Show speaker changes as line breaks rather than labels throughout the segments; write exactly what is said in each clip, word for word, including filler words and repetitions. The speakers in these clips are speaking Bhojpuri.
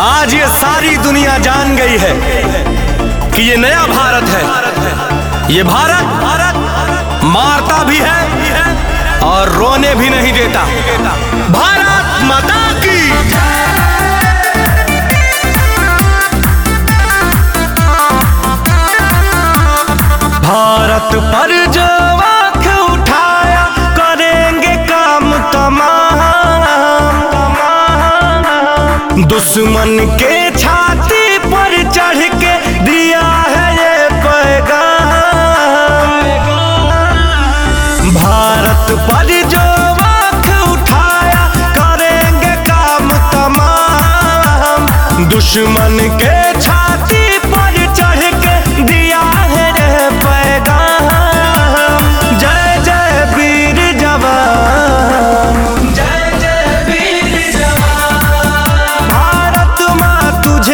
आज ये सारी दुनिया जान गई है कि ये नया भारत है। ये भारत भारत मारता भी है और रोने भी नहीं देता। भारत माता की भारत पर जो आँख उठाया करेंगे काम तमाम। दुश्मन के छाती पर चढ़ के दिया है ये पैगाम। भारत पर जो आँख उठाया करेंगे काम तमाम। दुश्मन के छाती पर चढ़ के दिया है ये पैगाम। जय जय वीर जवान, जय जय वीर जवान। भारत माँ तुझे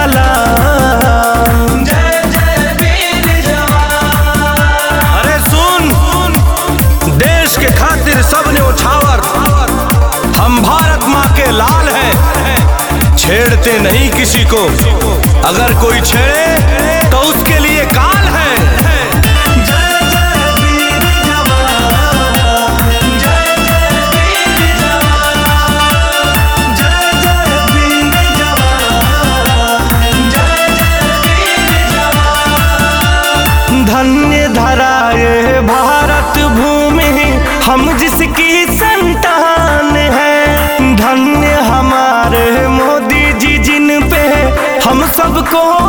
सलाम, जय जय वीर जवान। अरे सुन, देश के खातिर सब न्योछावर। हम भारत माँ के लाल हैं, छेड़ते नहीं किसी को। अगर कोई छेड़े तो उसके लिए काल है। धन्य धरा ये भारत भूमि हम जिसकी संतान है। धन्य हमारे मोदी जी जिन पे हम सबको